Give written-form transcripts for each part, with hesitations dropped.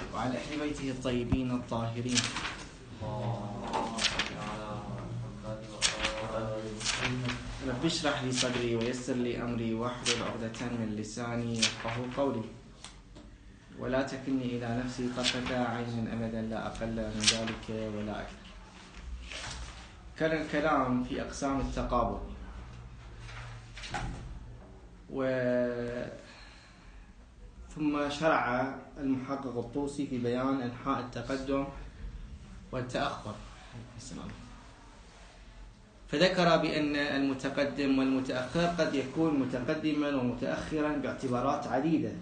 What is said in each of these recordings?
وعلى أهل بيته الطيبين الطاهرين. رب اشرح لي صدري ويسر لي أمري واحلل عقدة من لساني يفقهوا قولي، ولا تكلني إلى نفسي طرفة عين أبدا، لا أقل من ذلك ولا أكثر. كان الكلام في أقسام التقابل، ثم شرع المحقق الطوسي في بيان أنحاء التقدم والتأخر، فذكر بأن المتقدم والمتأخر قد يكون متقدما ومتأخرا باعتبارات عديدة،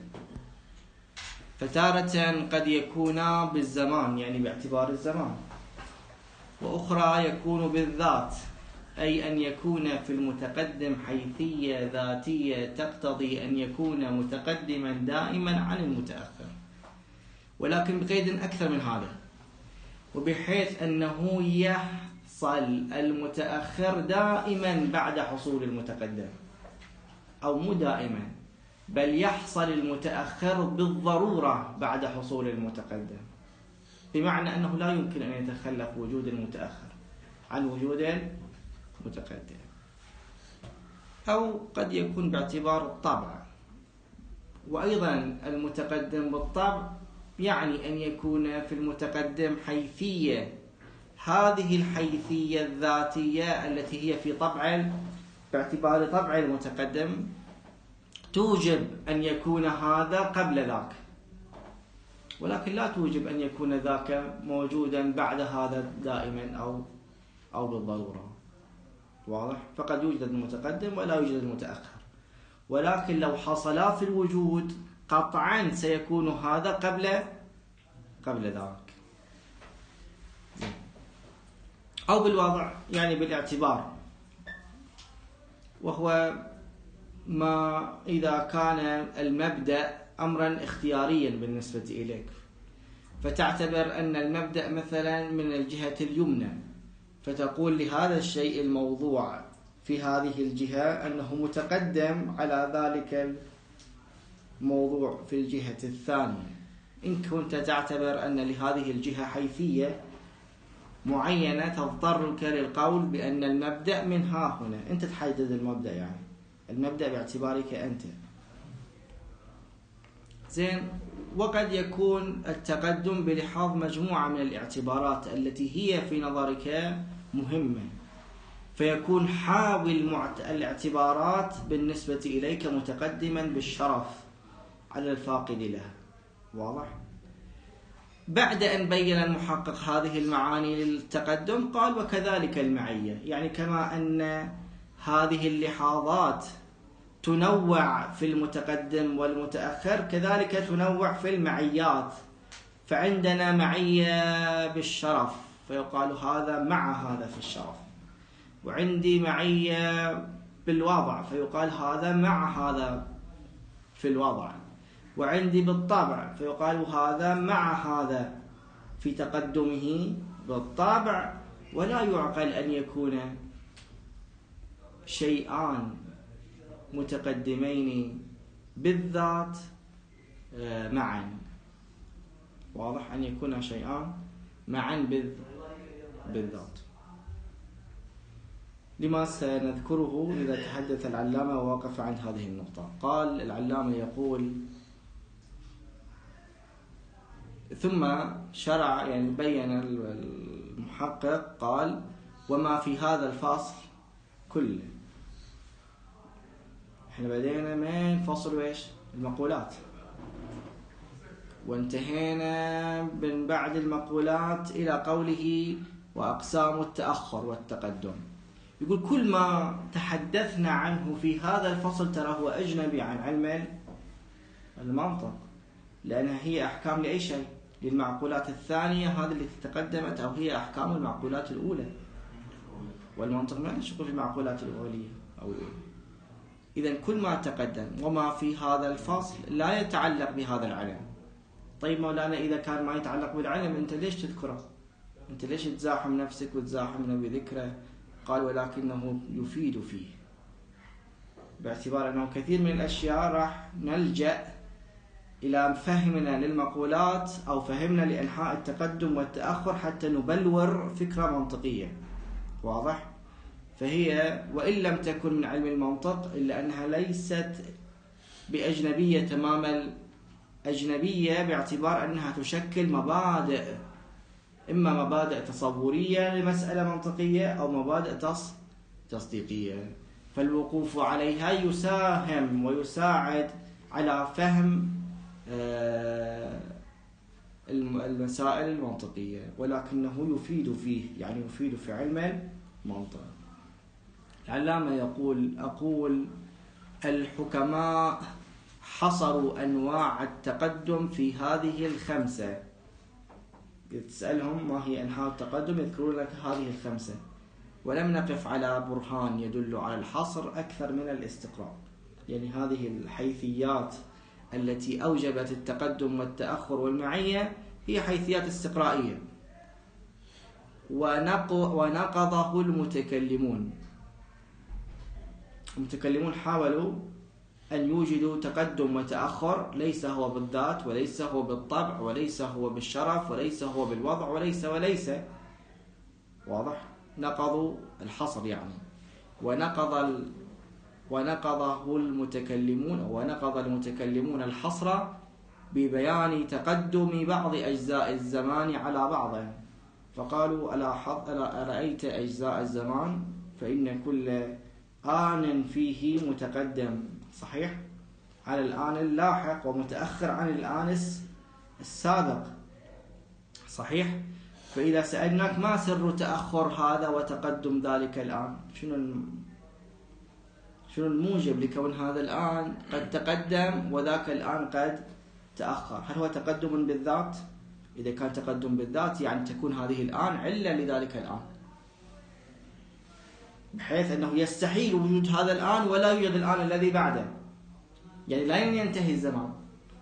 فتارة قد يكون بالزمان يعني باعتبار الزمان، وأخرى يكون بالذات، أي أن يكون في المتقدم حيثية ذاتية تقتضي أن يكون متقدما دائما عن المتأخر، ولكن بقيد أكثر من هذا، وبحيث أنه يحصل المتأخر دائما بعد حصول المتقدم، أو مو دائما، بل يحصل المتأخر بالضرورة بعد حصول المتقدم، بمعنى أنه لا يمكن أن يتخلف وجود المتأخر عن وجود المتقدم. أو قد يكون باعتبار الطبع، وأيضا المتقدم بالطبع يعني أن يكون في المتقدم حيثية، هذه الحيثية الذاتية التي هي في باعتبار طبع المتقدم توجب أن يكون هذا قبل ذاك، ولكن لا توجب أن يكون ذاك موجودا بعد هذا دائما أو بالضرورة. واضح؟ فقد يوجد المتقدم ولا يوجد المتأخر، ولكن لو حصلا في الوجود قطعا سيكون هذا قبل ذاك، أو بالوضع يعني بالاعتبار، وهو ما إذا كان المبدأ أمرا اختياريا بالنسبة إليك، فتعتبر أن المبدأ مثلا من الجهة اليمنى، فتقول لهذا الشيء الموضوع في هذه الجهة أنه متقدم على ذلك الموضوع في الجهة الثانية. إن كنت تعتبر أن لهذه الجهة حيثية معينة تضطرك للقول بأن المبدأ من ها هنا، أنت تحدد المبدأ، يعني المبدأ باعتبارك أنت. زين. وقد يكون التقدم بلحاظ مجموعة من الاعتبارات التي هي في نظرك مهمة، فيكون حاوي الاعتبارات بالنسبة إليك متقدما بالشرف على الفاقد لها. واضح؟ بعد أن بين المحقق هذه المعاني للتقدم قال وكذلك المعية، يعني كما أن هذه اللحاظات تنوع في المتقدم والمتأخر كذلك تنوع في المعيات، فعندنا معية بالشرف فيقال هذا مع هذا في الشرف، وعندي معية بالوضع فيقال هذا مع هذا في الوضع، وعندي بالطبع فيقال هذا مع هذا في تقدمه بالطبع. ولا يعقل أن يكون شيئان متقدمين بالذات معا. واضح؟ أن يكون شيئان معا بالذات، لما سنذكره إذا تحدث العلامة ووقف عند هذه النقطة. قال العلامة يقول ثم شرع، يعني بين المحقق قال وما في هذا الفصل كله. احنا بدينا من فصل ايش؟ المقولات، وانتهينا من بعد المقولات إلى قوله وأقسام التأخر والتقدم. يقول كل ما تحدثنا عنه في هذا الفصل ترى هو أجنبي عن علم المنطق، لأنها هي أحكام لأي شيء، للمعقولات الثانية هذه اللي تقدمت، أو هي أحكام المعقولات الأولى، والمنطق ما له شغل في المعقولات الأولية أو الأولى. إذن كل ما تقدم وما في هذا الفصل لا يتعلق بهذا العلم. طيب مولانا إذا كان ما يتعلق بالعلم أنت ليش تذكره؟ أنت ليش تزاحم نفسك وتزاحمنا بذكره؟ قال ولكنه يفيد فيه، باعتبار أنه كثير من الأشياء راح نلجأ إلى فهمنا للمقولات أو فهمنا لإنحاء التقدم والتأخر حتى نبلور فكرة منطقية. واضح؟ فهي وإن لم تكن من علم المنطق إلا أنها ليست بأجنبية تمام الأجنبية، باعتبار أنها تشكل مبادئ، إما مبادئ تصورية لمسألة منطقية أو مبادئ تصديقية، فالوقوف عليها يساهم ويساعد على فهم المسائل المنطقية، ولكنه يفيد فيه، يعني يفيد في علم المنطق. العلامة يقول: أقول الحكماء حصروا أنواع التقدم في هذه الخمسة. تسألهم ما هي أنواع التقدم، يذكرون لك هذه الخمسة، ولم نقف على برهان يدل على الحصر أكثر من الاستقراء. يعني هذه الحيثيات التي أوجبت التقدم والتأخر والمعية هي حيثيات استقرائية. ونقضه المتكلمون حاولوا أن يوجدوا تقدم وتأخر، ليس هو بالذات، وليس هو بالطبع، وليس هو بالشرف، وليس هو بالوضع، وليس. واضح؟ نقضوا الحصر يعني. ونقض المتكلمون الحصر ببيان تقدم بعض أجزاء الزمان على بعض، فقالوا: أرأيت أجزاء الزمان فإن كل آن فيه متقدم صحيح على الآن اللاحق، ومتأخر عن الآن السابق صحيح. فإذا سألناك ما سر تأخر هذا وتقدم ذلك الآن، شنو الموجب لكون هذا الآن قد تقدم وذاك الآن قد تأخر؟ هل هو تقدم بالذات؟ إذا كان تقدم بالذات يعني تكون هذه الآن علة لذلك الآن، بحيث أنه يستحيل وجود هذا الآن ولا يوجد الآن الذي بعده، يعني لا ينتهي الزمان.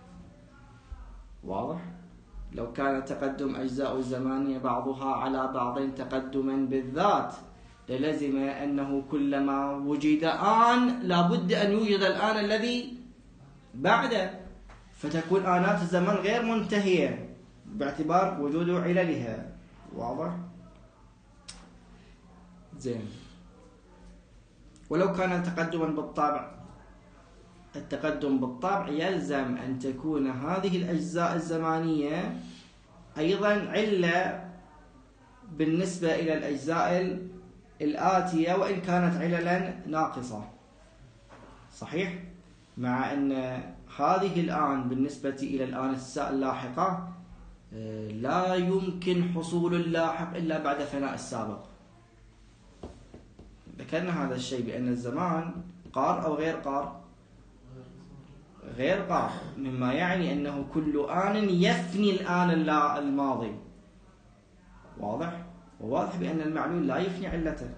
واضح؟ لو كان تقدم أجزاء الزمانية بعضها على بعض تقدما بالذات للزم أنه كلما وجد آن لابد أن يوجد الآن الذي بعده، فتكون آنات الزمان غير منتهية باعتبار وجود عللها. واضح؟ زين. ولو كان التقدم بالطبع يلزم أن تكون هذه الأجزاء الزمانية أيضا علة بالنسبة إلى الأجزاء الآتية، وإن كانت عللا ناقصة صحيح، مع أن هذه الآن بالنسبة إلى الآن اللاحقة لا يمكن حصول اللاحق إلا بعد فناء السابق. ذكرنا هذا الشيء بأن الزمان قار أو غير قار؟ غير قار، مما يعني أنه كل آن يفني الآن الماضي. واضح؟ وواضح بأن المعلول لا يفني علته،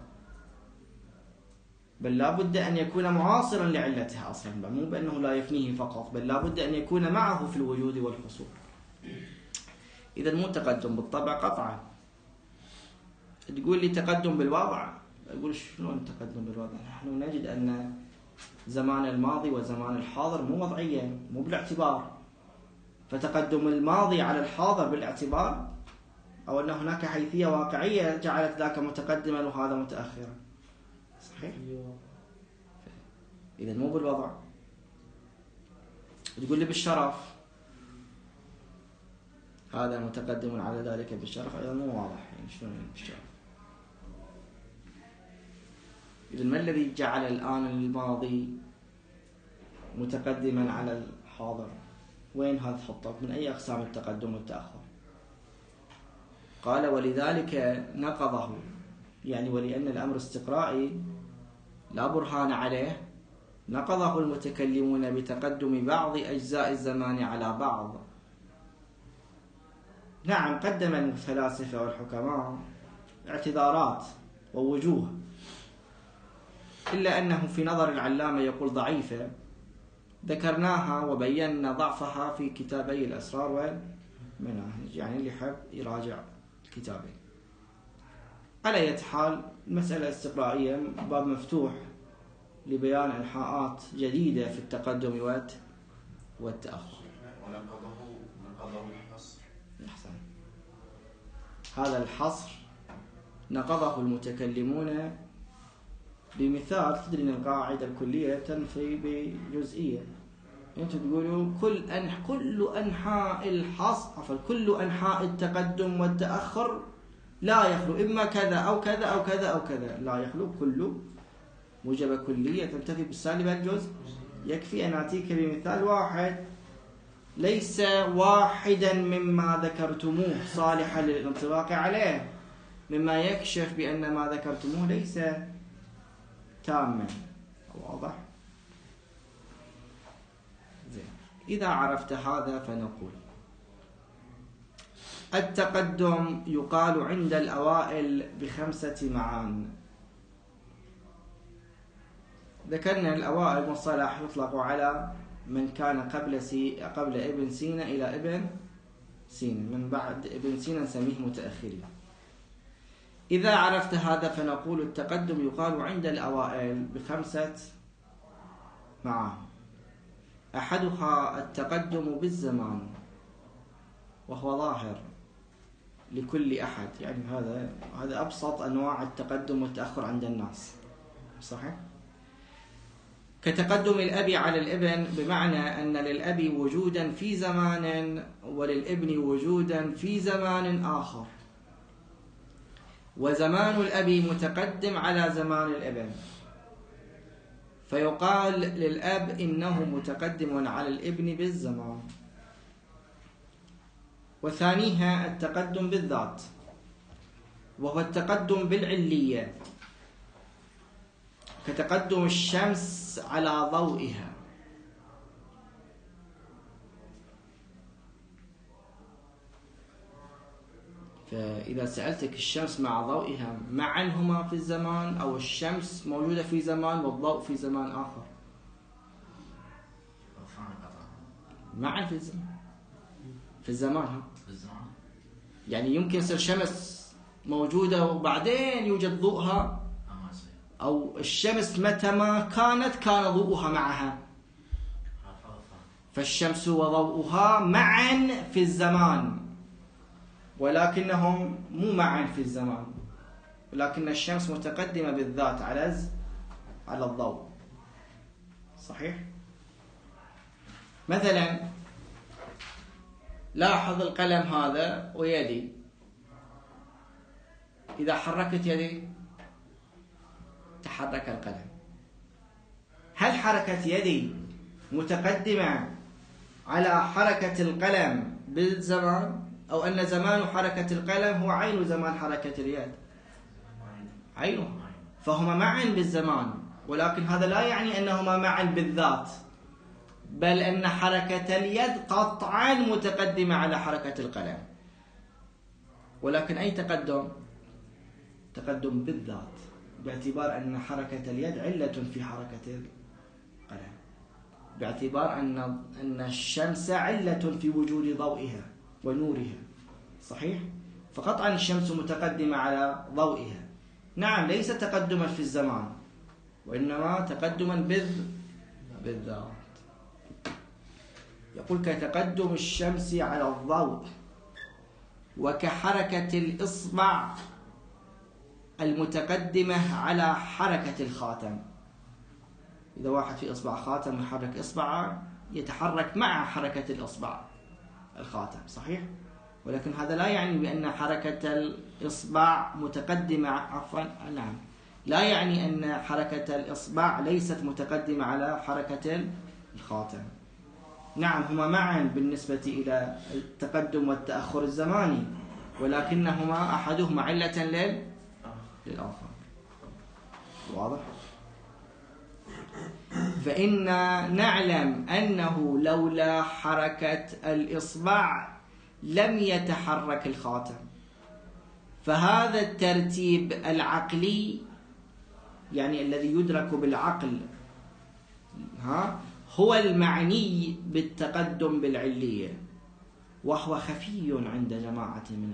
بل لا بد أن يكون معاصرا لعلتها أصلا، مو بأنه لا يفنيه فقط، بل لا بد أن يكون معه في الوجود والحصول. إذا مو تقدم بالطبع قطعا. تقول لي تقدم بالوضع، أقول شلون تقدم بالوضع؟ نحن نجد أن زمان الماضي وزمان الحاضر مو وضعيا، مو بالاعتبار، فتقدم الماضي على الحاضر بالاعتبار، أو أن هناك حيثية واقعية جعلت ذاك متقدما وهذا متأخرا صحيح؟ إذا مو بالوضع. تقول لي بالشرف، هذا متقدم على ذلك بالشرف، أيضا مو واضح يعني شلون بالشرف. إذا ما الذي جعل الآن الماضي متقدما على الحاضر؟ وين هذا تحطه؟ من أي أقسام التقدم والتأخر؟ قال: ولذلك نقضه، يعني ولأن الأمر استقرائي لا برهان عليه، نقضه المتكلمون بتقدم بعض أجزاء الزمان على بعض. نعم، قدم الفلاسفة والحكماء اعتذارات ووجوه، إلا أنه في نظر العلامة يقول ضعيفة، ذكرناها وبينا ضعفها في كتابي الأسرار والمناهج، يعني اللي يحب يراجع الكتابين. على أي حال المسألة استقرائية، باب مفتوح لبيان إنحاءات جديدة في التقدم والتأخر. ونقضه الحصر. أحسن. هذا الحصر نقضه المتكلمون بمثال. تدري أن القاعدة الكلية تنفي بجزئية. أنتم تقولوا كل أنحاء الحصر، عفوا كل أنحاء التقدم والتأخر لا يخلو إما كذا أو كذا أو كذا أو كذا، لا يخلو كل موجبة كلية تنتفي بالسالب الجزء. يكفي أن أعطيك بمثال واحد ليس واحدا مما ذكرتموه صالحا للانطباق عليه، مما يكشف بأن ما ذكرتموه ليس تاما. واضح؟ زين. إذا عرفت هذا فنقول التقدم يقال عند الأوائل ب5 معان. ذكرنا الأوائل مصطلح يطلق على من كان قبل ابن سينا إلى ابن سينا، من بعد ابن سينا نسميه متأخرين. إذا عرفت هذا فنقول التقدم يقال عند الأوائل ب5 معان. أحدها التقدم بالزمان، وهو ظاهر لكل أحد، يعني هذا أبسط أنواع التقدم والتأخر عند الناس، صحيح؟ كتقدم الأب على الابن، بمعنى أن للأب وجودا في زمان وللابن وجودا في زمان آخر، وزمان الأب متقدم على زمان الابن، فيقال للأب إنه متقدم على الابن بالزمان. وثانيها التقدم بالذات، وهو التقدم بالعلية، كتقدم الشمس على ضوئها. فإذا سألتك الشمس مع ضوئها معا هما في الزمان، أو الشمس موجودة في زمان والضوء في زمان آخر؟ معا في الزمان. في الزمان يعني يمكن يصير شمس موجودة وبعدين يوجد ضوءها، أو الشمس متى ما كان ضوءها معها. فالشمس وضوءها معا في الزمان، ولكنهم مو معا في الزمان، ولكن الشمس متقدمة بالذات على الضوء، صحيح؟ مثلا لاحظ القلم هذا ويدي، إذا حركت يدي تحرك القلم. هل حركة يدي متقدمة على حركة القلم بالزمان، أو أن زمان حركة القلم هو عين زمان حركة اليد؟ عينه، فهما معا بالزمان، ولكن هذا لا يعني أنهما معا بالذات، بل أن حركة اليد قطعا متقدمة على حركة القلم. ولكن أي تقدم بالذات، باعتبار أن حركة اليد علة في حركة القلم، باعتبار أن الشمس علة في وجود ضوئها ونورها، صحيح؟ فقطعا الشمس متقدمة على ضوئها. نعم، ليس تقدما في الزمان، وإنما تقدما بالذات. يقول كتقدم الشمس على الضوء، وكحركة الإصبع المتقدمة على حركة الخاتم. إذا واحد في إصبع خاتم يحرك إصبعه يتحرك مع حركة الإصبع الخاتم، صحيح؟ ولكن هذا لا يعني بأن حركة الإصبع متقدمة، نعم، لا يعني أن حركة الإصبع ليست متقدمة على حركة الخاتم. نعم، هما معا بالنسبة إلى التقدم والتأخر الزماني، ولكنهما أحدهما علة للآخر. واضح؟ فإنا نعلم أنه لولا حركة الإصبع لم يتحرك الخاتم، فهذا الترتيب العقلي، يعني الذي يدرك بالعقل، هو المعني بالتقدم بالعلية، وهو خفي عند جماعة من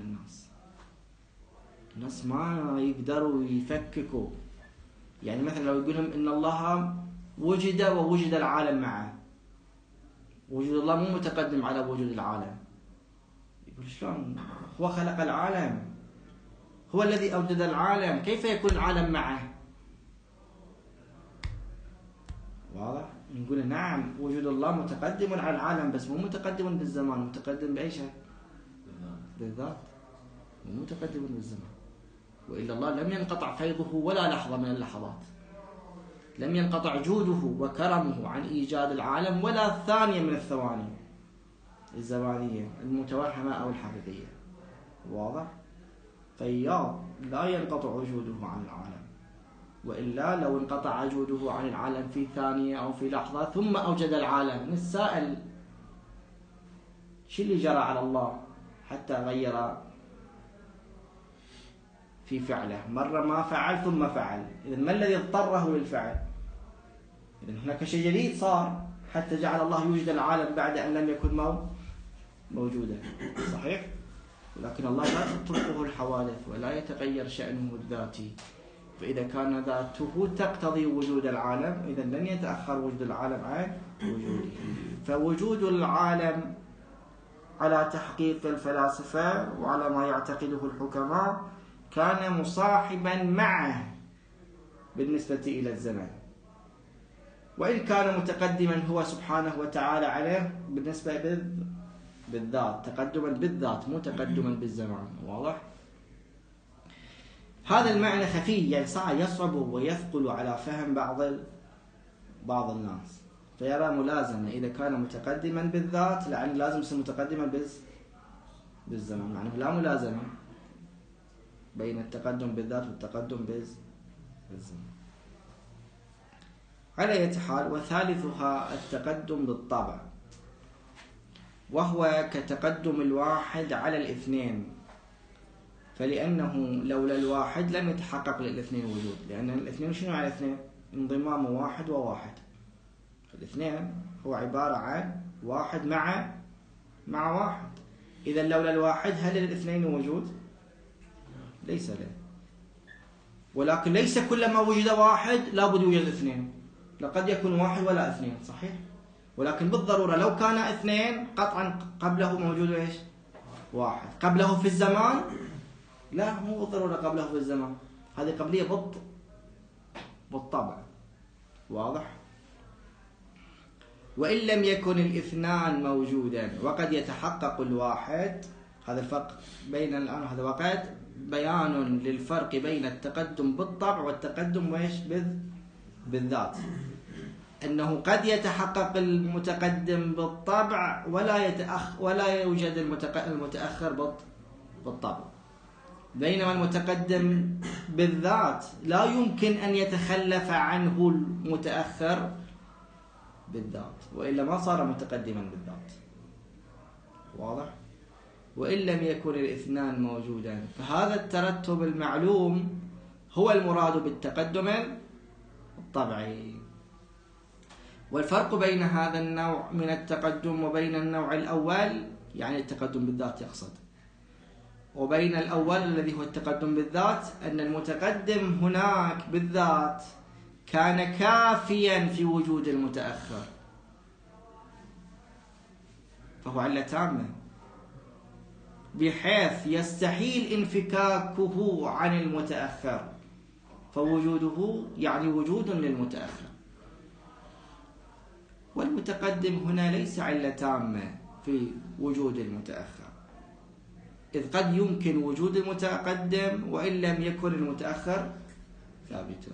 الناس ما يقدروا يفككوا. يعني مثلا لو يقولهم إن الله وجد ووجد العالم معه، وجود الله مو متقدم على وجود العالم. يقول شلون؟ هو خلق العالم، هو الذي أوجد العالم، كيف يكون العالم معه؟ واضح؟ نقول نعم، وجود الله متقدم على العالم، بس مو متقدم بالزمان. متقدم بأي شيء؟ بالذات، مو متقدم بالزمان. وإلا الله لم ينقطع فيضه ولا لحظة من اللحظات، لم ينقطع جوده وكرمه عن إيجاد العالم ولا ثانية من الثواني الزمانية المتوهمة أو الحقيقية. واضح؟ فياض لا ينقطع وجوده عن العالم، وإلا لو انقطع وجوده عن العالم في ثانية أو في لحظة ثم أوجد العالم، نتساءل شو اللي جرى على الله حتى غير في فعله؟ مرة ما فعل ثم فعل، إذن ما الذي اضطره للفعل؟ إذن هناك شيء جديد صار حتى جعل الله يوجد العالم بعد أن لم يكن موجودا. صحيح؟ ولكن الله لا تطرقه الحوادث ولا يتغير شأنه الذاتي، فإذا كان ذاته تقتضي وجود العالم إذن لن يتأخر وجود العالم عن وجوده. فوجود العالم على تحقيق الفلاسفة وعلى ما يعتقده الحكماء كان مصاحبا معه بالنسبة إلى الزمن، وإن كان متقدما هو سبحانه وتعالى عليه بالنسبة بالذات، تقدما بالذات مو تقدما بالزمان. واضح؟ هذا المعنى خفي، يعني يصعب ويثقل على فهم بعض الناس، فيرى ملازمة إذا كان متقدما بالذات لأن لازم يصير متقدما بالزمان، معناه لا ملازمة بين التقدم بالذات والتقدم بالزمان. على أي حال، وثالثها التقدم بالطبع، وهو كتقدم الواحد على الاثنين، فلأنه لولا الواحد لم يتحقق للاثنين وجود، لأن الاثنين شنو على الاثنين؟ انضمام واحد وواحد. الاثنين هو عبارة عن واحد مع واحد. إذا لولا الواحد هل للاثنين وجود؟ ليس له. ولكن ليس كلما وجد واحد لابد يوجد اثنين، لقد يكون واحد ولا اثنين. صحيح؟ ولكن بالضرورة لو كان اثنين قطعا قبله موجود ايش؟ واحد. قبله في الزمان؟ لا، مو بالضرورة قبله في الزمان، هذه قبلية بالطبع. واضح؟ وإن لم يكن الاثنان موجودا وقد يتحقق الواحد، هذا الفرق بين الآن هذا وقت بيان للفرق بين التقدم بالطبع والتقدم وإيش بالذات، أنه قد يتحقق المتقدم بالطبع ولا يوجد المتأخر بالطبع، بينما المتقدم بالذات لا يمكن أن يتخلف عنه المتأخر بالذات، وإلا ما صار متقدما بالذات. واضح؟ وإن لم يكن الاثنان موجودان، فهذا الترتب المعلوم هو المراد بالتقدم الطبعي. والفرق بين هذا النوع من التقدم وبين النوع الأول، يعني التقدم بالذات يقصد، وبين الأول الذي هو التقدم بالذات، أن المتقدم هناك بالذات كان كافيا في وجود المتأخر، فهو علة تامة بحيث يستحيل انفكاكه عن المتأخر، فوجوده يعني وجود للمتأخر. والمتقدم هنا ليس علة تامة في وجود المتأخر، إذ قد يمكن وجود المتقدم وإن لم يكن المتأخر ثابتا.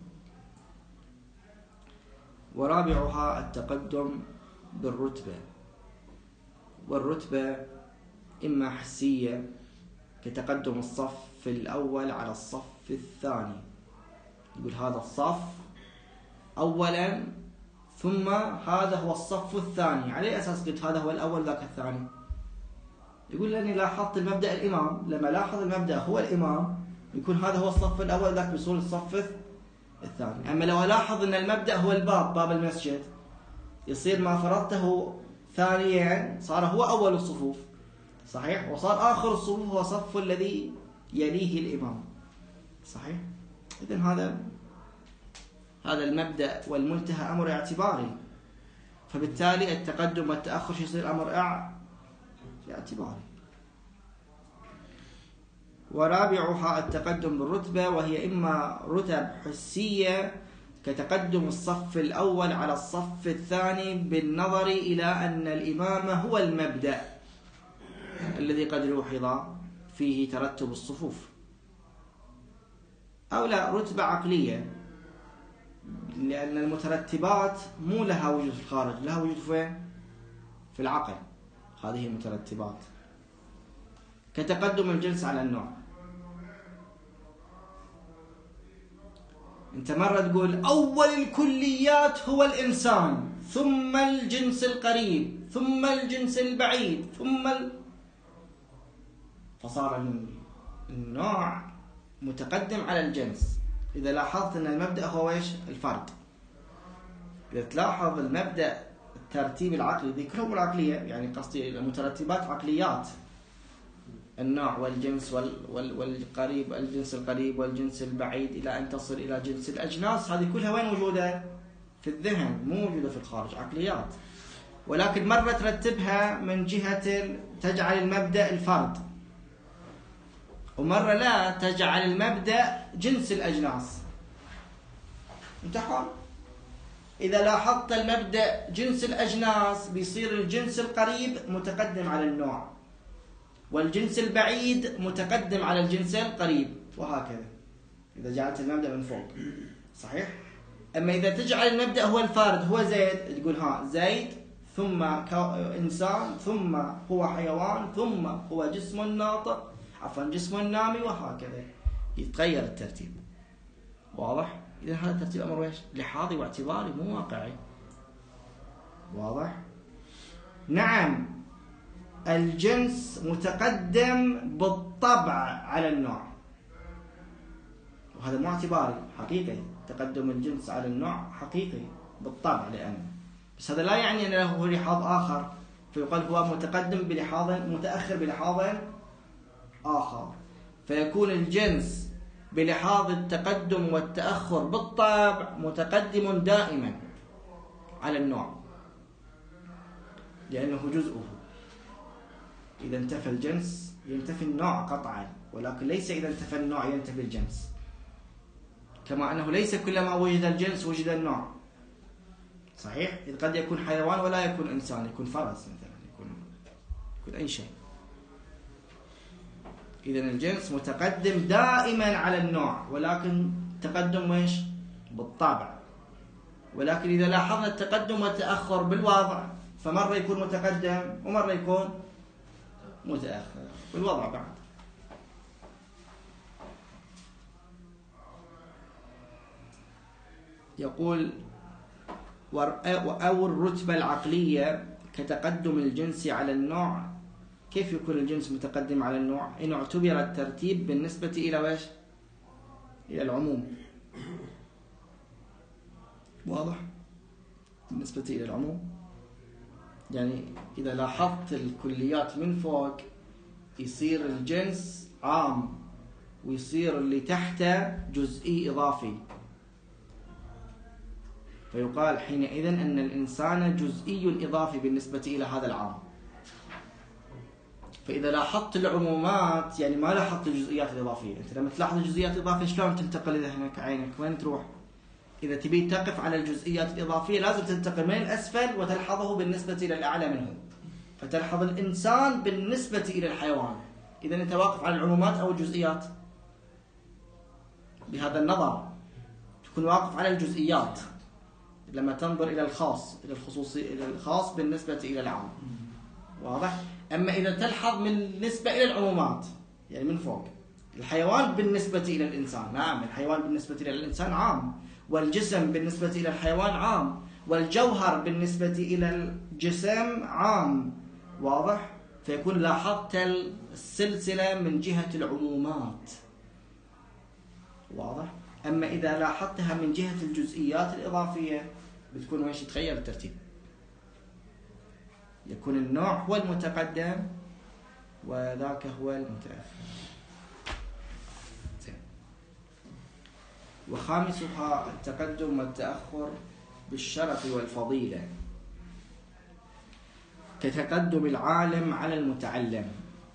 ورابعها التقدم بالرتبة، والرتبة إما حسية كتقدم الصف الأول على الصف الثاني، يقول هذا الصف أولا ثم هذا هو الصف الثاني، على أساس قلت هذا هو الأول ذاك الثاني؟ يقول لأني لاحظت المبدأ الإمام، لما لاحظ المبدأ هو الإمام يكون هذا هو الصف الأول ذاك بيصير الصف الثاني. أما لو ألاحظ أن المبدأ هو باب المسجد يصير ما فرضته ثانيا صار هو أول الصفوف. صحيح؟ وصار آخر الصفوف هو صف الذي يليه الإمام. صحيح؟ إذن هذا المبدأ والمنتهى أمر اعتباري، فبالتالي التقدم والتأخر يصير أمر اعتباري. ورابعها التقدم بالرتبة، وهي إما رتب حسية كتقدم الصف الأول على الصف الثاني بالنظر إلى أن الإمام هو المبدأ الذي قد لوحظ فيه ترتب الصفوف، أو لا رتبة عقلية، لأن المترتبات مو لها وجود في الخارج، لها وجود في العقل. هذه المترتبات كتقدم الجنس على النوع. انت مرة تقول أول الكليات هو الإنسان، ثم الجنس القريب، ثم الجنس البعيد، فصار النوع متقدم على الجنس. إذا لاحظت أن المبدأ هو إيش؟ الفرد. إذا تلاحظ المبدأ الترتيب العقلي، ذي كلهم العقلية، يعني قصدي المترتبات عقليات، النوع والجنس والقريب، الجنس القريب والجنس البعيد، إلى أن تصل إلى جنس الأجناس. هذه كلها وين موجودة؟ في الذهن، مو موجودة في الخارج، عقليات. ولكن مرة ترتبها من جهة تجعل المبدأ الفرد، ومرة لا تجعل المبدأ جنس الأجناس. انت حر. إذا لاحظت المبدأ جنس الأجناس بيصير الجنس القريب متقدم على النوع، والجنس البعيد متقدم على الجنس القريب، وهكذا إذا جعلت المبدأ من فوق. صحيح؟ أما إذا تجعل المبدأ هو الفرد، هو زيد، تقول ها زيد ثم إنسان ثم هو حيوان ثم هو جسم ناطق، عفوا جسم نامي، وهكذا يتغير الترتيب. واضح؟ إذا هذا الترتيب أمر إيش؟ لحاظي واعتباري، مو واقعي. واضح؟ نعم، الجنس متقدم بالطبع على النوع، وهذا مو اعتباري، حقيقي. تقدم الجنس على النوع حقيقي بالطبع، لأنه بس هذا لا يعني أن له لحاظ آخر، فيقال هو متقدم بلحاظ، متأخر بلحاظ آخر. فيكون الجنس بلحاظ التقدم والتأخر بالطبع متقدم دائما على النوع، لأنه جزءه. إذا انتفى الجنس ينتفي النوع قطعا، ولكن ليس إذا انتفى النوع ينتفي الجنس. كما أنه ليس كلما وجد الجنس وجد النوع. صحيح؟ إذ قد يكون حيوان ولا يكون إنسان، يكون فرس مثلا، يكون أي شيء. إذا الجنس متقدم دائما على النوع، ولكن تقدم ويش؟ بالطبع. ولكن إذا لاحظنا التقدم والتأخر بالوضع، فمرة يكون متقدم ومرة يكون متأخر بالوضع بعد. يقول أو الرتبة العقلية كتقدم الجنس على النوع. كيف يكون الجنس متقدم على النوع؟ إن اعتبر الترتيب بالنسبة إلى ويش؟ إلى العموم. واضح؟ بالنسبة إلى العموم، يعني إذا لاحظت الكليات من فوق يصير الجنس عام، ويصير اللي تحته جزئي إضافي، فيقال حينئذ أن الإنسان جزئي إضافي بالنسبة إلى هذا العام. فإذا لاحظت العمومات، يعني ما لاحظت الجزئيات الإضافية. أنت لما تلاحظ الجزئيات الإضافية شلون تنتقل لذهنك؟ عينك وين تروح؟ إذا تبي تقف على الجزئيات الإضافية لازم تنتقل من الأسفل وتلحظه بالنسبة إلى الأعلى منه، فتلحظ الإنسان بالنسبة إلى الحيوان. إذا أنت واقف على العمومات أو الجزئيات؟ بهذا النظر تكون واقف على الجزئيات لما تنظر إلى الخاص، إلى الخصوصي، إلى الخاص بالنسبة إلى العام. واضح؟ أما إذا تلحظ من نسبة إلى العمومات، يعني من فوق، الحيوان بالنسبة إلى الإنسان، نعم الحيوان بالنسبة إلى الإنسان عام، والجسم بالنسبة إلى الحيوان عام، والجوهر بالنسبة إلى الجسم عام. واضح؟ فيكون لاحظت السلسلة من جهة العمومات. واضح؟ أما إذا لاحظتها من جهة الجزئيات الإضافية بتكون ويش؟ يتغير الترتيب، يكون النوع هو المتقدم وذاك هو المتأخر. وخامسها التقدم والتأخر بالشرف والفضيلة. كتقدم العالم على المتعلم.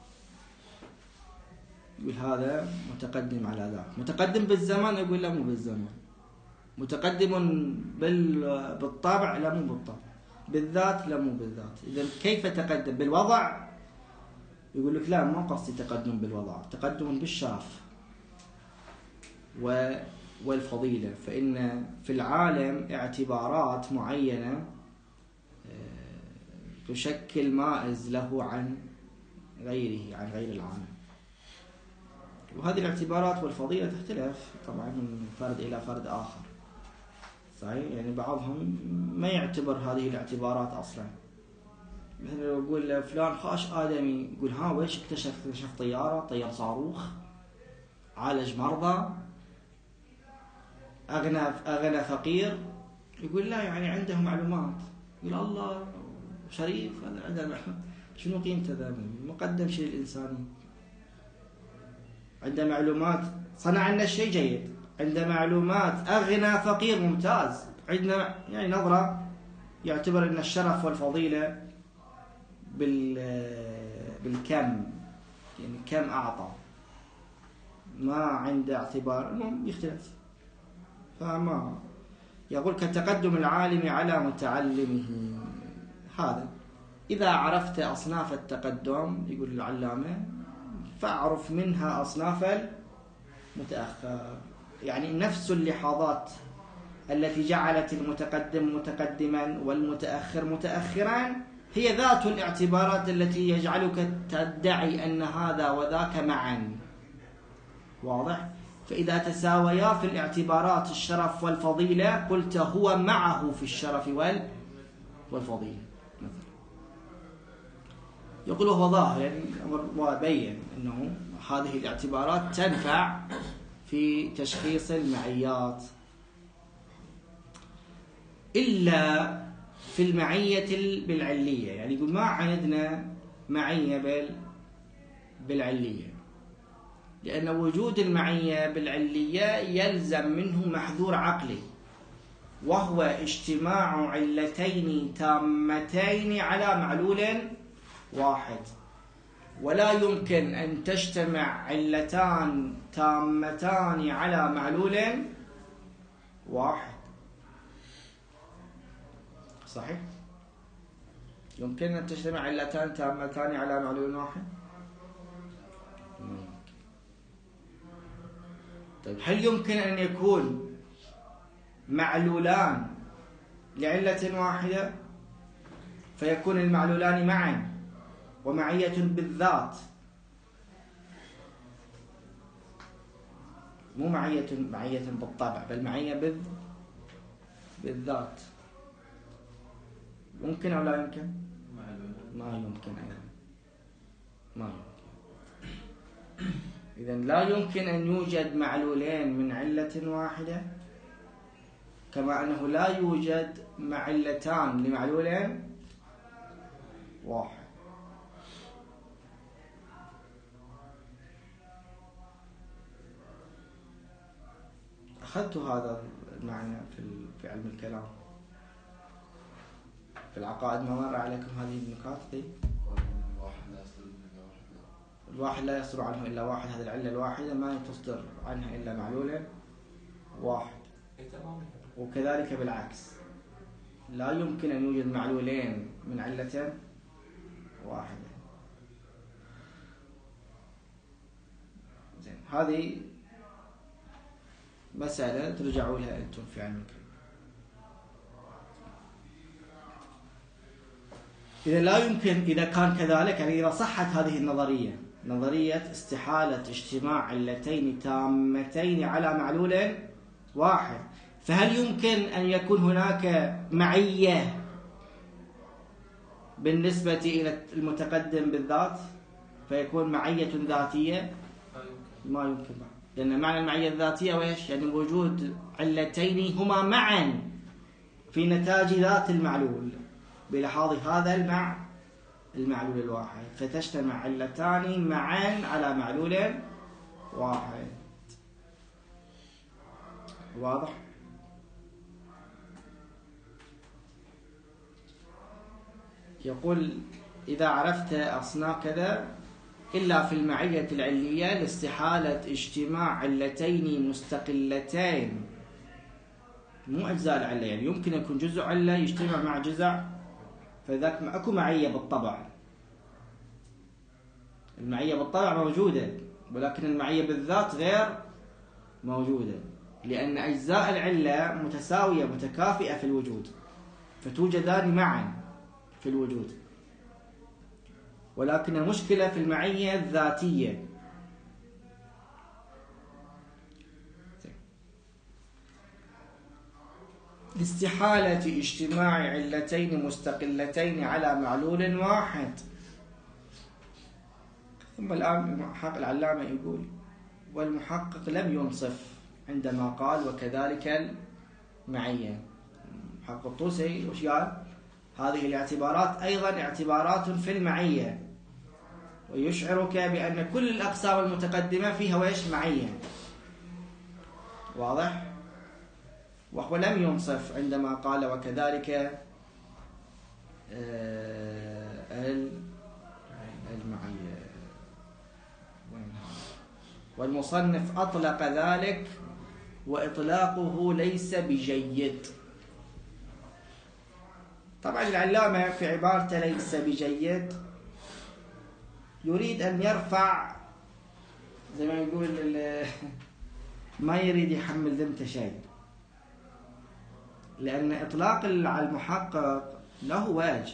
يقول هذا متقدم على ذاك. متقدم بالزمان، يقول لا مو بالزمان. متقدم بالطبع، لا مو بالطبع. بالذات، لا مو بالذات. إذا كيف تقدم؟ بالوضع؟ يقول لك لا، ما قصدي تقدم بالوضع، تقدم بالشرف والفضيلة. فإن في العالم اعتبارات معينة تشكل مائز له عن غيره، عن غير العالم. وهذه الاعتبارات والفضيلة تختلف طبعا من فرد إلى فرد آخر. صحيح؟ يعني بعضهم ما يعتبر هذه الاعتبارات أصلا. مثلا لو يقول فلان خاش آدمي، يقول ها ويش اكتشف طيارة، طير صاروخ، عالج مرضى، أغنى فقير. يقول لا، يعني عنده معلومات. يقول الله شريف، هذا عنده معلومات. شنو قيمته ذا؟ مقدم شيء الإنساني. عنده معلومات، صنع لنا شيء جيد. عنده معلومات، أغنى فقير، ممتاز. عندنا يعني نظرة يعتبر أن الشرف والفضيلة بالكم، يعني كم أعطى، ما عنده اعتبار. المهم يختلف. فما يقول كتقدم العالم على متعلمه. هذا إذا عرفت أصناف التقدم، يقول العلامة، فاعرف منها أصناف المتأخر. يعني نفس اللحظات التي جعلت المتقدم متقدما والمتأخر متأخرا هي ذات الاعتبارات التي يجعلك تدعي أن هذا وذاك معا. واضح؟ فإذا تساويا في الاعتبارات الشرف والفضيلة قلت هو معه في الشرف والفضيلة مثلا. يقول وهو ظاهر، يعني وبين أنه هذه الاعتبارات تنفع في تشخيص المعيات، إلا في المعية بالعلية. يعني يقول ما عندنا معية بالعلية، لأن وجود المعية بالعلية يلزم منه محذور عقلي، وهو اجتماع علتين تامتين على معلول واحد. ولا يمكن أن تجتمع علتان تامتان على معلول واحد. صحيح؟ يمكن أن تجتمع علتان تامتان على معلول واحد؟ طيب هل يمكن أن يكون معلولان لعلة واحدة فيكون المعلولان معا ومعية بالذات، مو معية بالطبع، بل معية بالذات؟ ممكن أو لا يمكن؟ ما يمكن أيضا، ما يمكن. إذن لا يمكن أن يوجد معلولين من علة واحدة، كما أنه لا يوجد معلتان لمعلول واحد. أخذت هذا المعنى في علم الكلام، في العقائد ما مر عليكم هذه النكات دي؟ الواحد لا يصدر عنه إلا واحد، هذه العلة الواحدة ما تصدر عنها إلا معلول واحد. وكذلك بالعكس، لا يمكن أن يوجد معلولين من علة واحدة. زين، هذه مسألة ترجعوا لها أنتم في علم الكلام. إذا لا يمكن، إذا كان كذلك، يعني إذا صحت هذه النظرية، نظرية استحالة اجتماع علتين تامتين على معلول واحد، فهل يمكن أن يكون هناك معية بالنسبة إلى المتقدم بالذات فيكون معية ذاتية؟ ما يمكن، لأن معنى المعية الذاتية وإيش؟ يعني وجود علتين هما معا في نتاج ذات المعلول بلحاظ هذا المعلول الواحد، فتجتمع علتان معا على معلول واحد. واضح؟ يقول إذا عرفت أصناف كذا إلا في المعية العلية لاستحالة اجتماع علتين مستقلتين، مو أجزاء العلة، يعني يمكن يكون جزء علة يجتمع مع جزء، فذاك أكو معية بالطبع. المعية بالطبع موجودة، ولكن المعية بالذات غير موجودة، لأن أجزاء العلة متساوية متكافئة في الوجود، فتوجدان معا في الوجود، ولكن المشكلة في المعية الذاتية. لاستحالة اجتماع علتين مستقلتين على معلول واحد. ثم الآن المحقق العلامة يقول: والمحقق لم ينصف عندما قال وكذلك المعية. المحقق الطوسي وش قال؟ هذه الاعتبارات أيضا اعتبارات في المعية، ويشعرك بأن كل الأقسام المتقدمة فيها ويش معية. واضح؟ وهو لم ينصف عندما قال وكذلك المعية. والمصنف أطلق ذلك، وإطلاقه ليس بجيد. طبعا العلامة في عبارته ليس بجيد يريد أن يرفع، زي ما يقول ما يريد يحمل ذمته شيء، لأن إطلاق المحقق له وجه.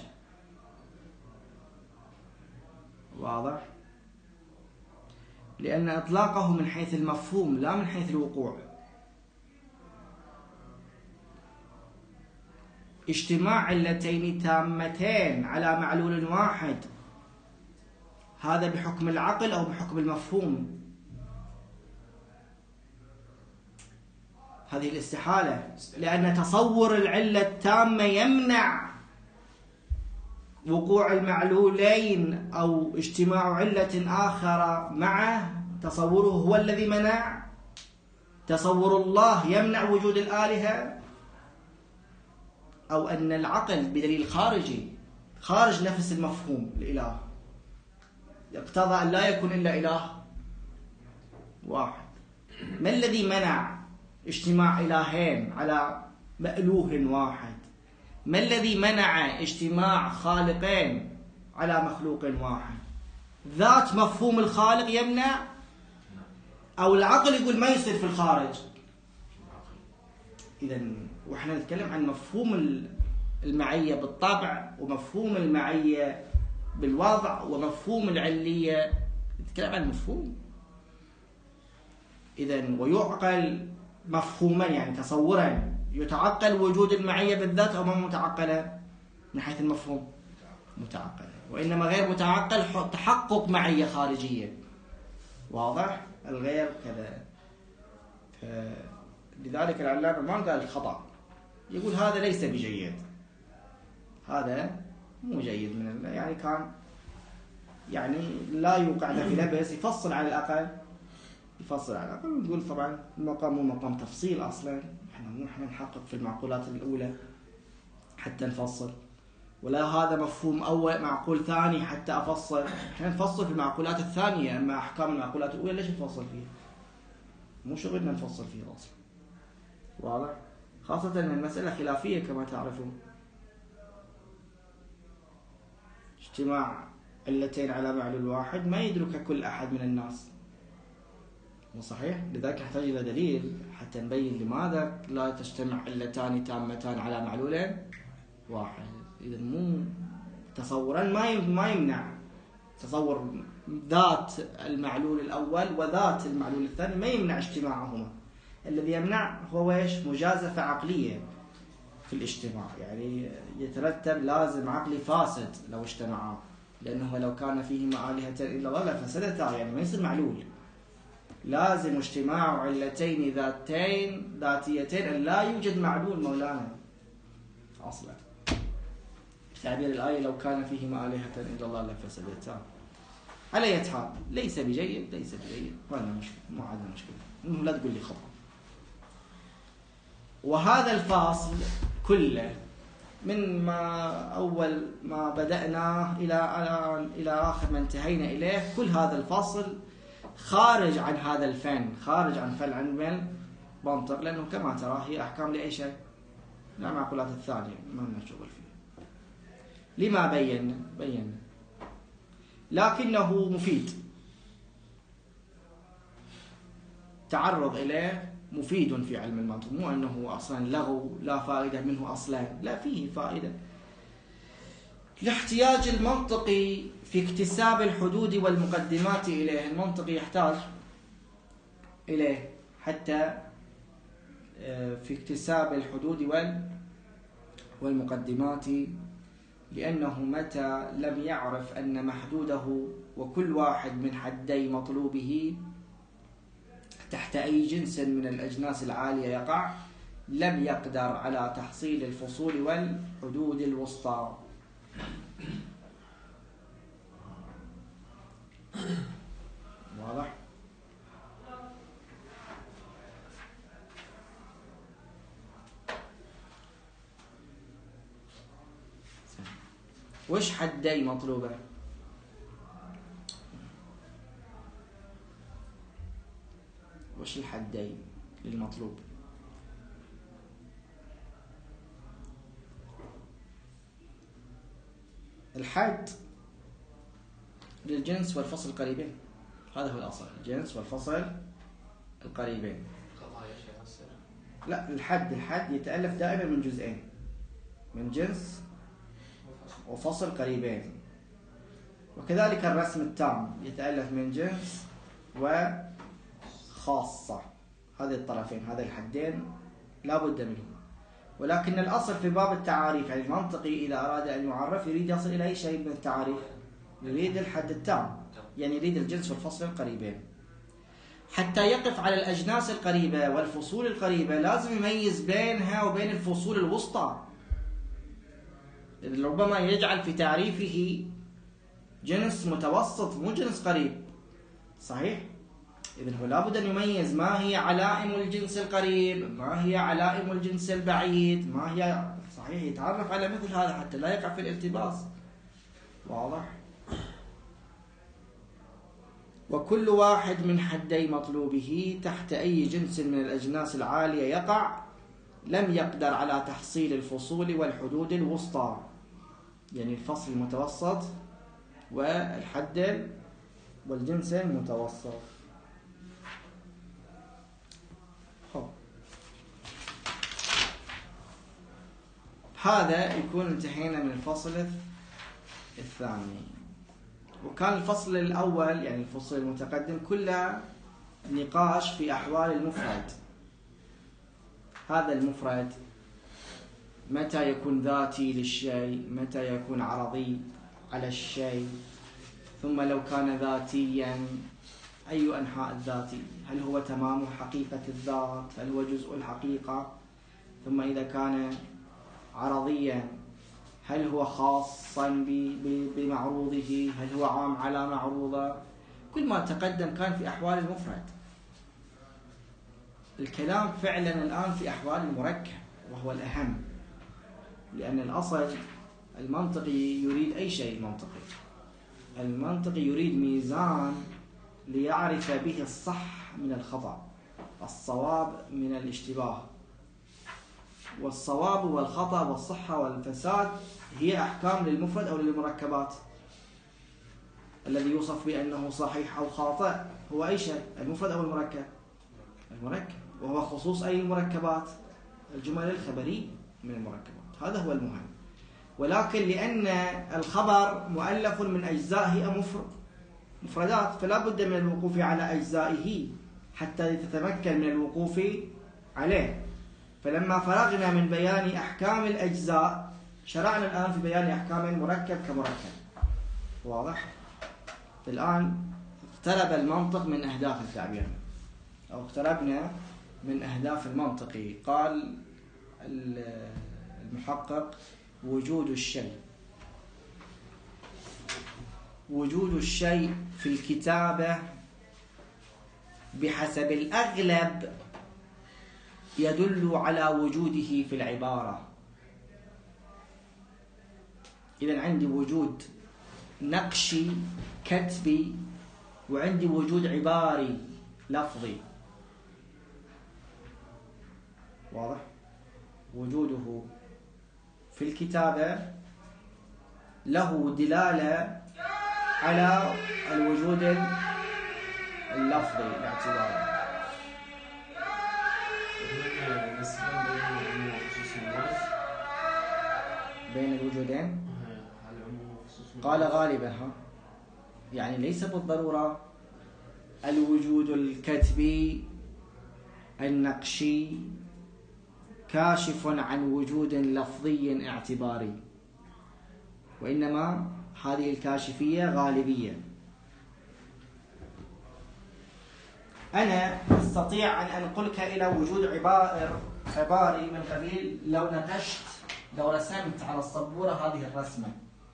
واضح؟ لأن إطلاقه من حيث المفهوم لا من حيث الوقوع. اجتماع علتين تامتين على معلول واحد، هذا بحكم العقل أو بحكم المفهوم؟ هذه الاستحالة، لأن تصور العلة التامة يمنع وقوع المعلولين أو اجتماع علة آخر معه. تصوره هو الذي منع. تصور الله يمنع وجود الآلهة، أو أن العقل بدليل خارجي خارج نفس المفهوم الإله يقتضى أن لا يكون إلا إله واحد. ما الذي منع اجتماع إلهين على مألوه واحد؟ ما الذي منع اجتماع خالقين على مخلوق واحد؟ ذات مفهوم الخالق يمنع، أو العقل يقول ما يصير في الخارج؟ إذن وإحنا نتكلم عن مفهوم المعية بالطبع، ومفهوم المعية بالوضع، ومفهوم العلية، نتكلم عن مفهوم. إذن ويعقل مفهوما، يعني تصورا، يتعقل وجود المعية بالذات أو ما متعقلة من حيث المفهوم؟ متعقلة. وإنما غير متعقل تحقق معية خارجية. واضح؟ الغير كذا. لذلك العلامة ما قال الخطأ، يقول هذا ليس بجيد، هذا مو جيد من يعني كان يعني لا يوقعنا في لبس، يفصل على الأقل، يفصل على الأقل. نقول طبعا المقام مو مقام تفصيل أصلا، احنا نحقق في المعقولات الأولى حتى نفصل، ولا هذا مفهوم أول معقول ثاني حتى أفصل. احنا نفصل في المعقولات الثانية، أما أحكام المعقولات الأولى ليش نفصل فيها؟ مو شغلنا نفصل فيها أصلا. واضح؟ خاصة أن المسألة خلافية كما تعرفون. اجتماع علتين على معلول واحد ما يدرك كل أحد من الناس، مو صحيح؟ لذلك نحتاج إلى دليل حتى نبين لماذا لا تجتمع علتان تامتان على معلول واحد. إذا مو تصورا ما يمنع تصور ذات المعلول الأول وذات المعلول الثاني، ما يمنع اجتماعهما. الذي يمنع هو ايش؟ مجازفة عقلية في الاجتماع، يعني يترتب لازم عقلي فاسد لو اجتمعا، لأنه لو كان فيهما آلهة إلا الله لفسدتا، يعني ما يصير معلول. لازم اجتماع علتين ذاتيتين، لا يوجد معلول مولانا أصلا. تعبير الآية لو كان فيهما آلهة إلا الله لفسدتا. على أي حال ليس بجيد، ليس بجيد، ما عندنا مشكلة، ما عندنا مشكلة، لا تقول لي خطأ. وهذا الفاصل كله من ما أول ما بدأنا إلى آخر ما انتهينا إليه، كل هذا الفصل خارج عن هذا الفن، خارج عن فن علم المنطق، لأنه كما ترى هي أحكام لأي شيء، لا معقولات الثانية ما لنا شغل فيها. لما بينا لكنه مفيد، تعرض إليه مفيد في علم المنطق، مو أنه أصلا لغو لا فائدة منه أصلا، لا فيه فائدة. الاحتياج المنطقي في اكتساب الحدود والمقدمات إليه، المنطق يحتاج إليه حتى في اكتساب الحدود والمقدمات، لأنه متى لم يعرف أن محدوده وكل واحد من حدي مطلوبه تحت أي جنس من الأجناس العالية يقع، لم يقدر على تحصيل الفصول والحدود الوسطى. واضح؟ وش حدي مطلوبة؟ وش الحدين للمطلوب؟ الحد للجنس والفصل القريبين، هذا هو الأصل، الجنس والفصل القريبين. لا، الحد يتألف دائما من جزئين، من جنس وفصل قريبين. وكذلك الرسم التام يتألف من جنس وخاصة، هذه الطرفين، هذه الحدين لا بد منهما. ولكن الأصل في باب التعاريف، يعني المنطقي إذا أراد أن يعرف يريد يصل إلى أي شيء من التعاريف، يريد الحد التام، يعني يريد الجنس والفصل القريبين. حتى يقف على الأجناس القريبة والفصول القريبة لازم يميز بينها وبين الفصول الوسطى، ربما يجعل في تعريفه جنس متوسط مو جنس قريب، صحيح؟ إذن هو لابد أن يميز ما هي علائم الجنس القريب، ما هي علائم الجنس البعيد، ما هي، صحيح، يتعرف على مثل هذا حتى لا يقع في الالتباس. واضح؟ وكل واحد من حدي مطلوبه تحت أي جنس من الأجناس العالية يقع، لم يقدر على تحصيل الفصول والحدود الوسطى، يعني الفصل المتوسط والحد والجنس المتوسط. هذا يكون انتهينا من الفصل الثاني. وكان الفصل الأول، يعني الفصل المتقدم، كله نقاش في أحوال المفرد. هذا المفرد متى يكون ذاتي للشيء، متى يكون عرضي على الشيء، ثم لو كان ذاتيا أي أنحاء الذاتي، هل هو تمام حقيقة الذات، هل هو جزء الحقيقة، ثم إذا كان عرضيا هل هو خاصا بمعروضه، هل هو عام على معروضه. كل ما تقدم كان في أحوال المفرد. الكلام فعلا الآن في أحوال المركب، وهو الأهم، لأن الأصل المنطقي يريد أي شيء منطقي. المنطقي يريد ميزان ليعرف به الصح من الخطأ، الصواب من الاشتباه. والصواب والخطأ والصحة والفساد هي أحكام للمفرد أو للمركبات. الذي يوصف بأنه صحيح أو خاطئ هو أي شيء، المفرد أو المركب؟ المركب. وهو خصوص أي المركبات؟ الجمل الخبرية من المركبات. هذا هو المهم. ولكن لأن الخبر مؤلف من أجزائه مفردات، فلا بد من الوقوف على أجزائه حتى تتمكن من الوقوف عليه. فلما فرغنا من بيان أحكام الأجزاء شرعنا الآن في بيان أحكام المركب كمركب. واضح؟ الآن اقترب المنطق من أهداف التعبير، أو اقتربنا من أهداف المنطقي. قال المحقق: وجود الشيء في الكتابة بحسب الأغلب يدل على وجوده في العبارة. إذا عندي وجود نقشي كتبي، وعندي وجود عباري لفظي. واضح؟ وجوده في الكتابة له دلالة على الوجود اللفظي الاعتباري. بين الوجودين قال غالبا، يعني ليس بالضرورة الوجود الكتبي النقشي كاشف عن وجود لفظي اعتباري، وإنما هذه الكاشفية غالبية. أنا أستطيع أن أنقلك إلى وجود عباري من قبيل لو رسمت على السبورة هذه الرسمة،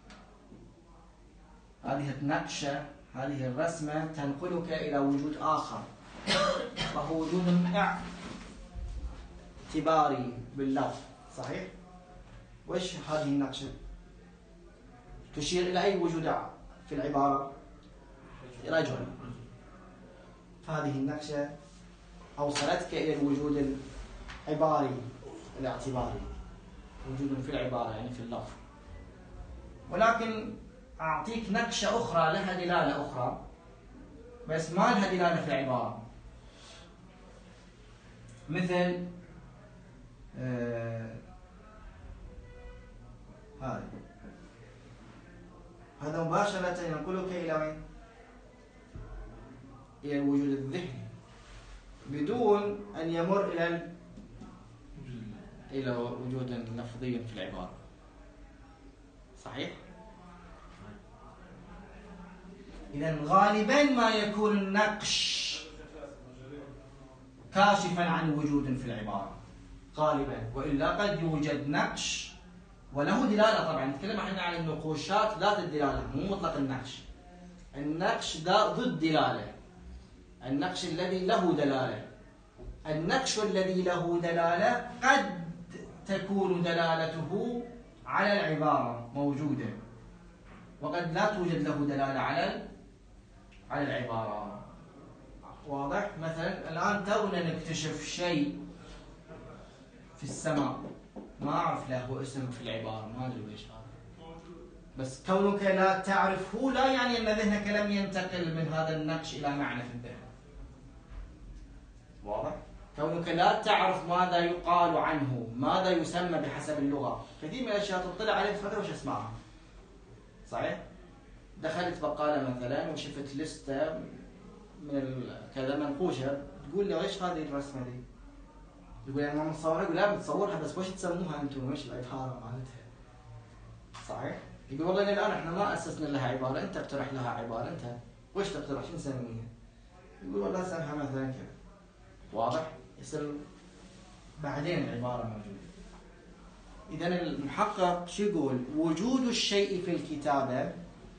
هذه النقشة، هذه الرسمة تنقلك إلى وجود آخر، وهو وجود اعتباري باللفظ. صحيح؟ وإيش هذه النقشة؟ تشير إلى أي وجود في العبارة؟ رجل. فهذه النقشة أوصلتك إلى الوجود العباري الاعتباري، وجود في العبارة يعني في اللفظ. ولكن أعطيك نقشة أخرى لها دلالة أخرى، بس ما لها دلالة في العبارة. مثل هذا مباشرة ينقلك إلى وين؟ إلى الوجود الذهني بدون أن يمر إلى وجود لفظي في العبارة. صحيح؟ إذا غالبا ما يكون النقش كاشفا عن وجود في العبارة غالبا، وإلا قد يوجد نقش وله دلالة. طبعا نتكلم احنا عن النقوشات ذات الدلالة، مو مطلق النقش. النقش ضد دلالة، النقش الذي له دلالة. النقش الذي له دلالة قد تكون دلالته على العبارة موجودة، وقد لا توجد له دلالة على العبارة. واضح؟ مثلا الآن تونا نكتشف شيء في السماء، ما أعرف له اسم في العبارة، ما أدري ويش هذا، بس كونك لا تعرفه لا يعني أن ذهنك لم ينتقل من هذا النقش إلى معنى في الذهن. واضح؟ كونك لا تعرف ماذا يقال عنه، ماذا يسمى بحسب اللغة. كثير من الأشياء تطلع عليها فترة وش اسمعها. صحيح؟ دخلت بقالة مثلا وشفت لستة من كذا منقوشة، تقول لي ايش هذه الرسمة دي؟ يقول انا ما مصورها، يقول لا بتصورها بس وش تسموها انتم؟ وش العبارة مالتها؟ صحيح؟ يقول والله الان احنا ما اسسنا لها عبارة، انت اقترح لها عبارة، انت وش تقترح شو نسميها؟ يقول والله اسمها مثلا كذا. واضح؟ يصير بعدين العبارة موجودة. إذا المحقق شو يقول؟ وجود الشيء في الكتابة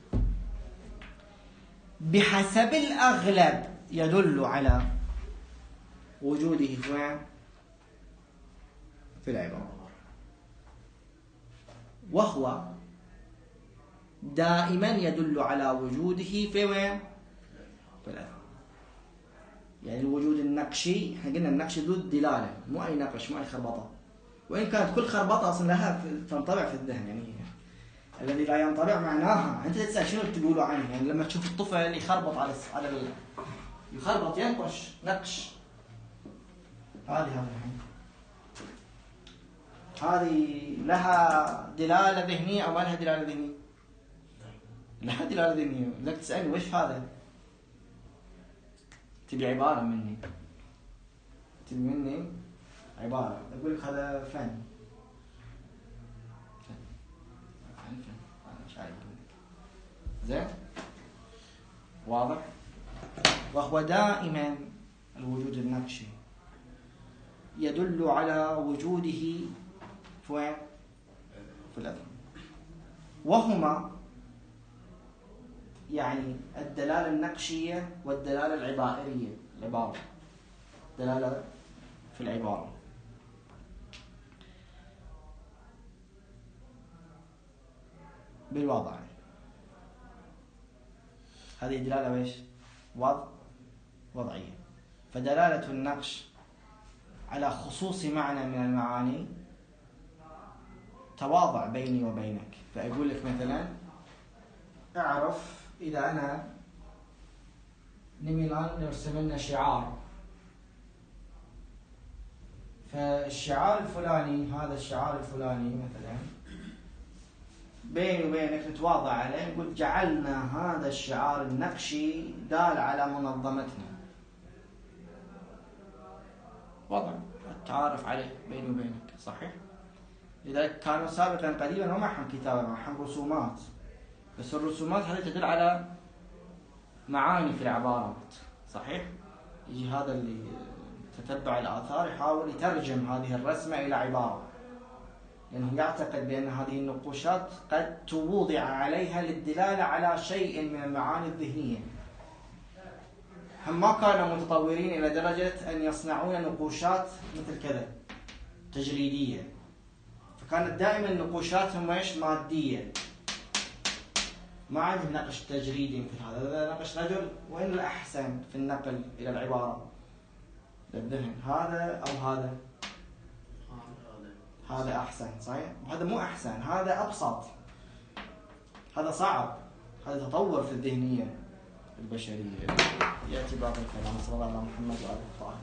بحسب الأغلب يدل على وجوده في العبارة، وهو دائما يدل على وجوده في وين؟ في الأثر. يعني الوجود النقشي، احنا قلنا النقش ذو الدلالة، مو أي نقش، مو أي خربطة، وإن كانت كل خربطة أصلا لها تنطبع في الذهن. يعني الذي لا ينطبع معناها أنت تسأل شنو تقولوا عنه. يعني لما تشوف الطفل يخربط على يخربط ينقش نقش، هذه لها دلالة ذهنية أو ما لها دلالة ذهنية؟ لها دلالة ذهنية. لك تسألني وش هذا؟ تبي عبارة مني، تبي مني عبارة، أقول لك هذا فن. زين؟ واضح؟ وهو دائما الوجود النقشي يدل على وجوده في الأثر، وهما يعني الدلالة النقشية والدلالة العبارية. العبارة دلالة في العبارة. بالوضع. هذه دلالة وإيش؟ وضعية. فدلالة النقش على خصوص معنى من المعاني تواضع بيني وبينك. فأقول لك مثلا اعرف إذا أنا نبي نرسم لنا شعار، فالشعار الفلاني، هذا الشعار الفلاني مثلا بيني وبينك نتواضع عليه، نقول جعلنا هذا الشعار النقشي دال على منظمتنا. وضع التعارف عليه بيني وبينك، صحيح؟ لذلك كانوا سابقا قديما ما معهم كتابة، معهم رسومات، بس الرسومات هذه تدل على معاني في العبارات، صحيح؟ يجي هذا اللي تتبع الآثار يحاول يترجم هذه الرسمة إلى عبارة، لأنه يعتقد بأن هذه النقوشات قد توضع عليها للدلالة على شيء من المعاني الذهنية. هم ما كانوا متطورين إلى درجة أن يصنعون نقوشات مثل كذا تجريدية، فكانت دائما نقوشاتهم ايش؟ مادية، ما عندهم نقش تجريدي مثل هذا. نقش رجل وين الأحسن في النقل إلى العبارة للذهن؟ هذا أو هذا؟ هذا أحسن، صحيح؟ وهذا مو أحسن، هذا أبسط، هذا صعب، هذا تطور في الذهنية البشرية. يأتي باقي الكلام. صلى الله على محمد وآله الطاهر.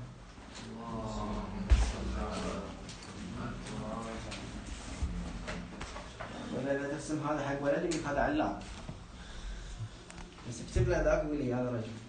ولا إذا ترسم هذا حق ولدي هذا علام، بس اكتب له ذاك ويلي هذا رجل.